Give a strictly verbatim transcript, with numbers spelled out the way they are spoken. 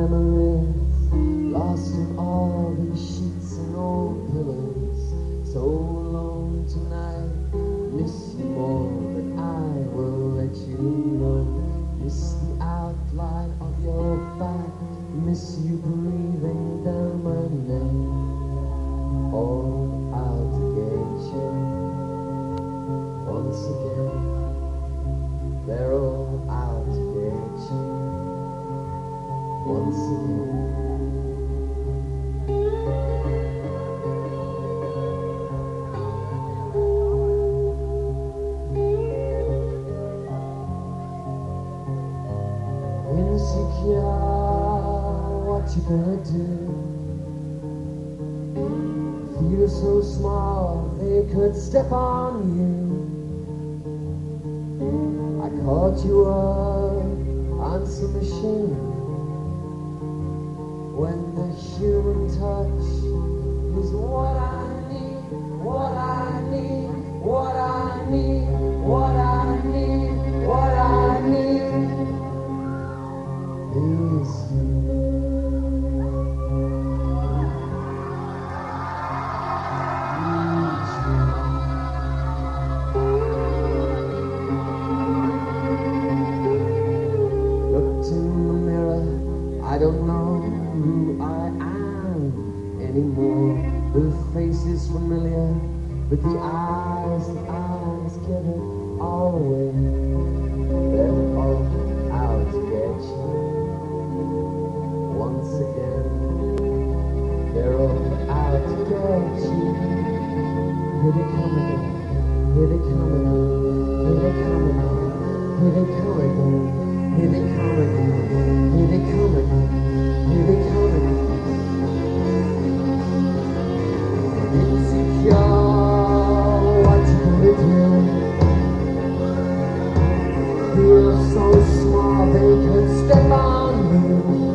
memories, lost in all these sheets and old pillows. So alone tonight, miss you more than I will let you know. Miss the outline of your back, miss you breathing down my neck. All out to get you once again. They're all out to get you once again. Insecure, what you gonna do? Feel so small, they could step on you. I caught you up on some machine. When the human touch is what I need, what I need, what I need, what I need, what I need is you. I don't know who I am anymore. The face is familiar, but the eyes and eyes give it all away. They're all out to get you once again. They're all out to get you. Here they come again. Here they come again. Here they come again. Here they come again. Here they come again. Here they come again. Here they come again. Insecure, what you gonna do? Feel so small they could step on you.